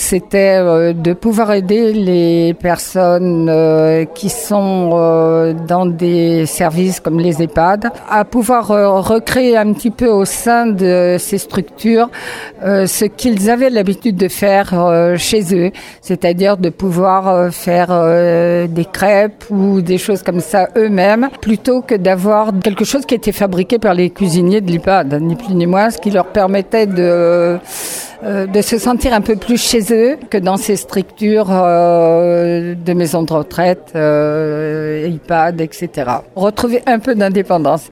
c'était de pouvoir aider les personnes qui sont dans des services comme les EHPAD à pouvoir recréer un petit peu au sein de ces structures ce qu'ils avaient l'habitude de faire chez eux, c'est-à-dire de pouvoir faire des crêpes ou des choses comme ça eux-mêmes, plutôt que d'avoir quelque chose qui était fabriqué par les cuisiniers de l'EHPAD, ni plus ni moins, ce qui leur permettait de se sentir un peu plus chez eux que dans ces structures de maisons de retraite, EHPAD, etc. Retrouver un peu d'indépendance.